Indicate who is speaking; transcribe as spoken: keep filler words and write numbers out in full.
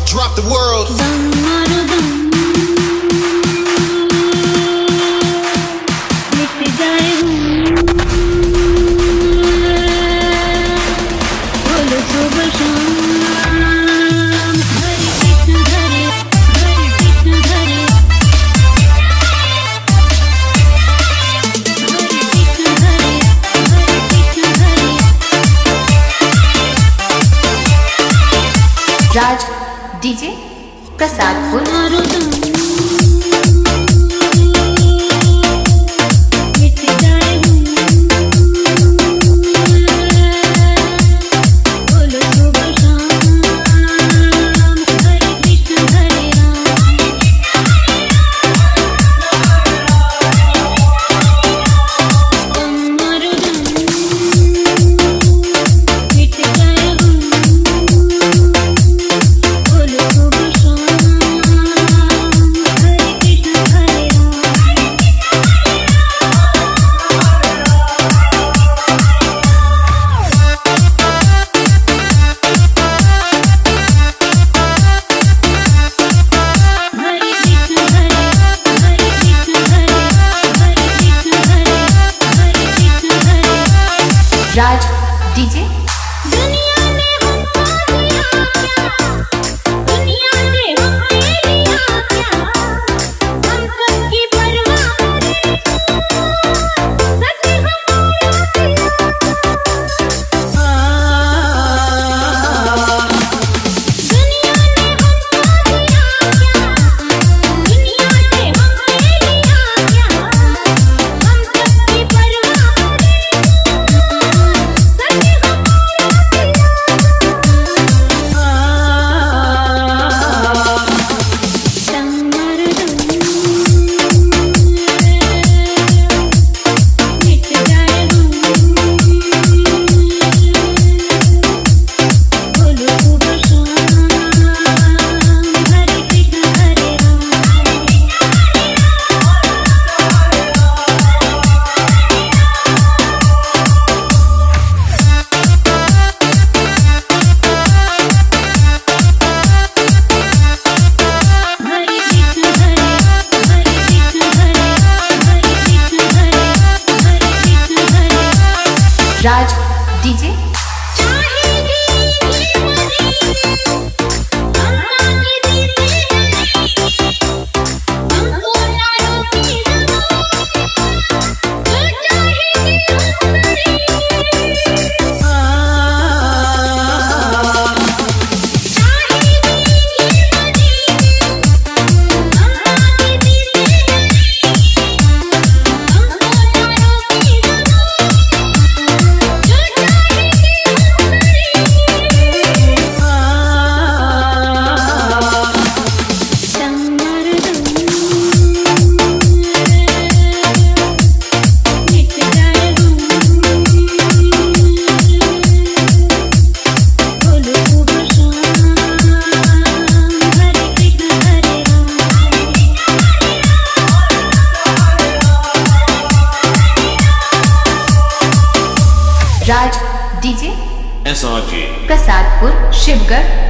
Speaker 1: drop the world.
Speaker 2: Raj DJ Prasadpur. Raj DJ
Speaker 3: दुनिया ने हमको दिया क्या, दुनिया ने हमें लिया क्या, हम सबकी परवाह करें, सच हमारा दिया। दुनिया ने हमको दिया क्या, दुनिया ने हमें लिया क्या, हम सबकी परवाह
Speaker 2: Raj DJ Raj DJ
Speaker 4: S R K
Speaker 2: Prasadpur Shivgarh.